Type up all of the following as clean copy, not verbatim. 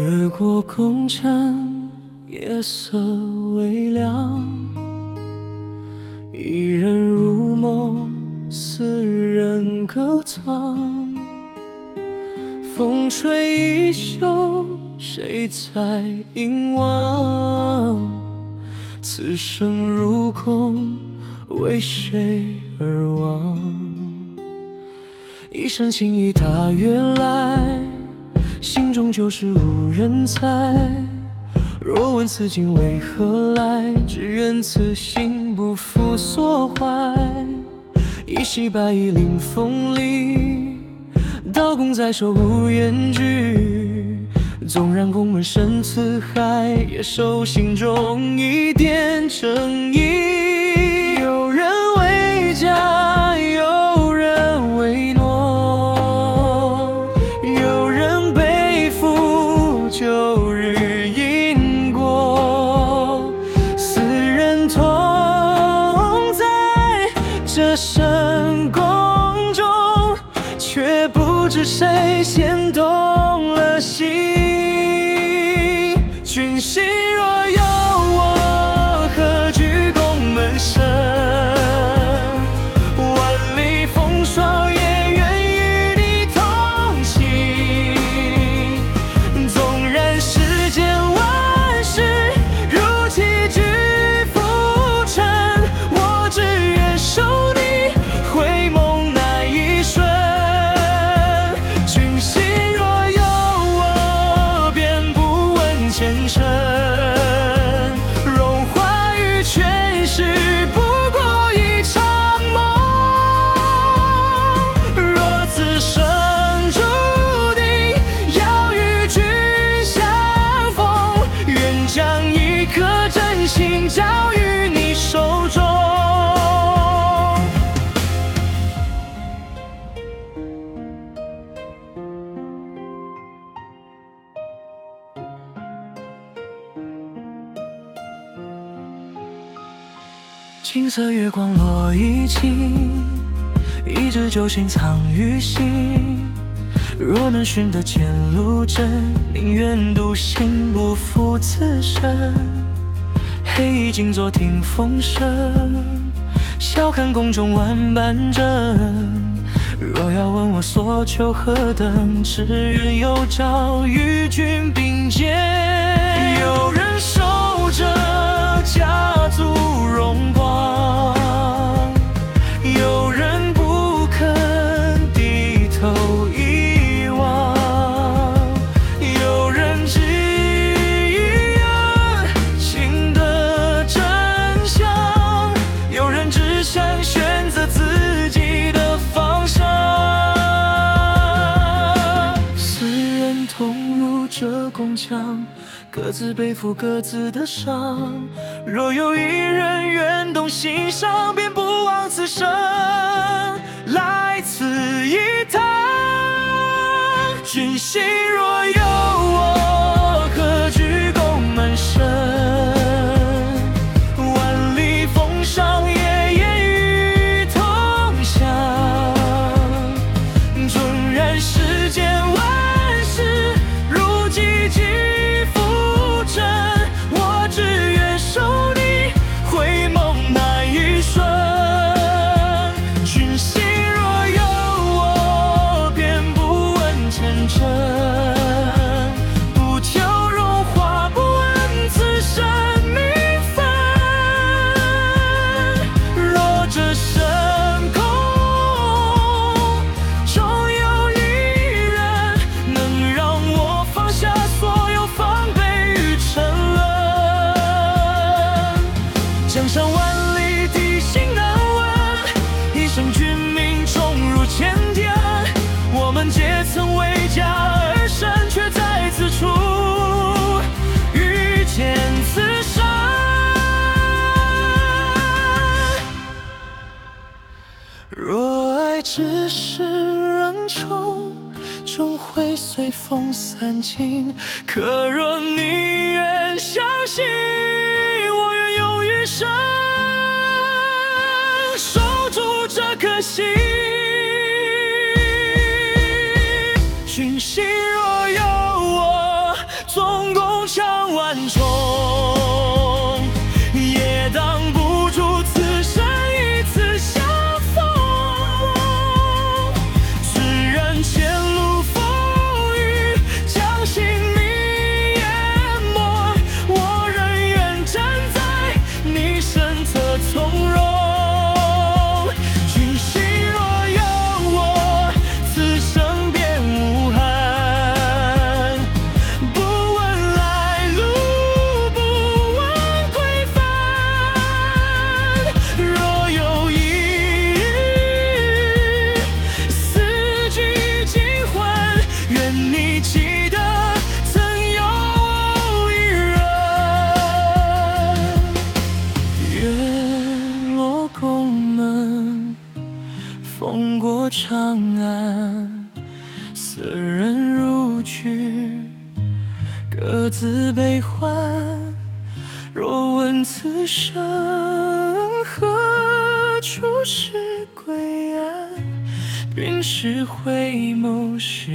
越过宫城，夜色微凉，一人入梦，四人歌唱。风吹衣袖，谁在凝望？此生如空，为谁而亡？一身情意踏月来，心中就是无人猜。若问此境为何来，只愿此心不负所怀。一袭白衣临风里，刀弓在手无言惧。纵然空门深似海，也守心中一点诚意。有人为家，有人为诺，有人背负旧日因果。四人同在这深宫中，却不知谁先动了心。君心若有我，何惧宫门深？万里风霜也愿与你同行。纵然世间万事如棋局浮沉，我只愿守你回眸那一瞬。君心若有我，便不问前程。荣华与权势不过一场梦。若此生注定要与君相逢，愿将一颗真心交于你手中。金色月光落衣襟，一支酒心藏于心。若能寻得前路真，宁愿独行不负此身。黑衣静坐听风声，笑看宫中万般真。若要问我所求何等，只愿有朝与君并肩。有人守着家族荣光，有人不肯低头遗忘，有人只愿情的真相，有人只想选择自己的方向。四人同入这宫墙，各自背负各自的伤。若有一人愿动心伤，便不枉此生来此一趟。君心若有我，何惧宫门深？万里风霜也愿与同享。纵然世间万事如棋局浮沉，我只愿守你回眸那一瞬。君心若有我，便不问前程。不求荣华，不问此生名分。若这深空终有一人，能让我放下所有防备与沉沦。江山万里，地心难问，一生君命重如前天。我们皆曾为家而生，却在此处遇见此生。若爱只是人宠，终会随风散尽。可若你愿相信，我愿用余生守住这颗心。君心若有我，做万重，也挡不住此生一次相逢。只愿前路风雨将心迷淹没，我仍愿站在你身侧从容。君心若有我，此生便无憾。不问来路，不问归帆。若有一日四季尽还，愿你记得曾有一人。月落宫门，风过长安，四人入局，各自悲欢。若问此生何处是归安，便是回眸时，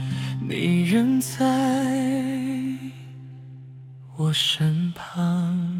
你仍在我身旁。